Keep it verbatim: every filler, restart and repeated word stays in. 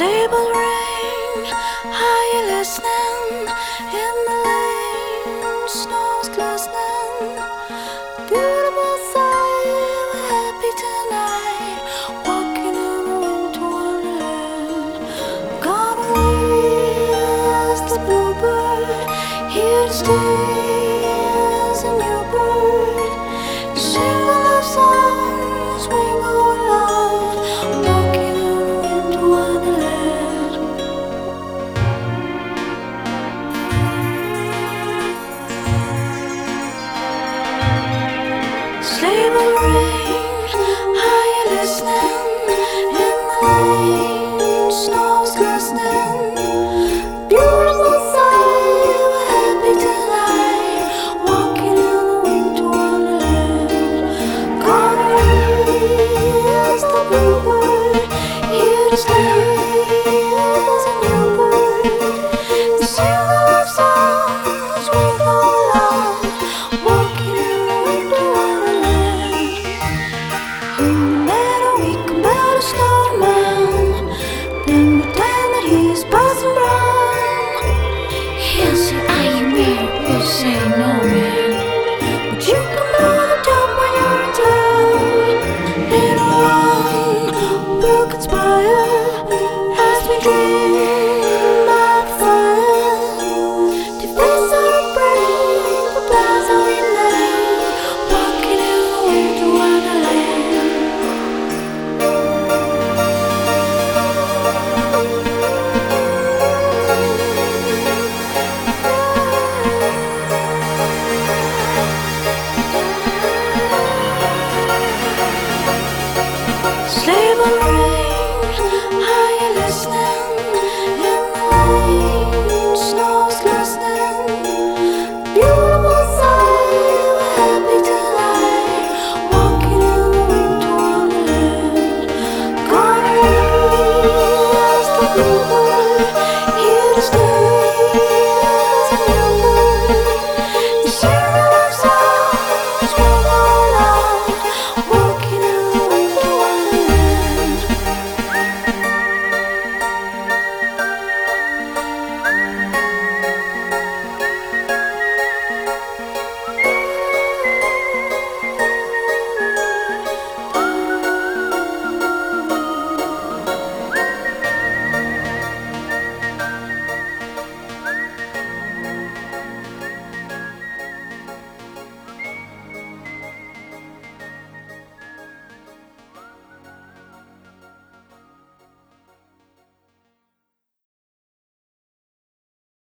Sleigh bells ring, are you listening? In the lane, snow's glistening. Beautiful sight, we're happy tonight, walking in a winter wonderland. Gone away is the bluebird, here to stay is a new bird. Sing a love song as we go along, walking in a winter wonderland. Sleigh bell ring, are you listening? In the lane, snow's glistening. Beautiful sight, we're happy tonight, walking in a winter wonderland. Gone away is the bluebird, here to stay is a new bird. Sing a love song as we go along, walking in a winter wonderland. In the meadow we can build a snowman, then pretend that he's passing by. He'll say, "Are you married?" We'll say, "No, man." But you can build a top when you're in town. Later on, we'll conspire as we dream by the fire to face our brave, the plans that we made, walking in a winter wonderland. Sleigh bell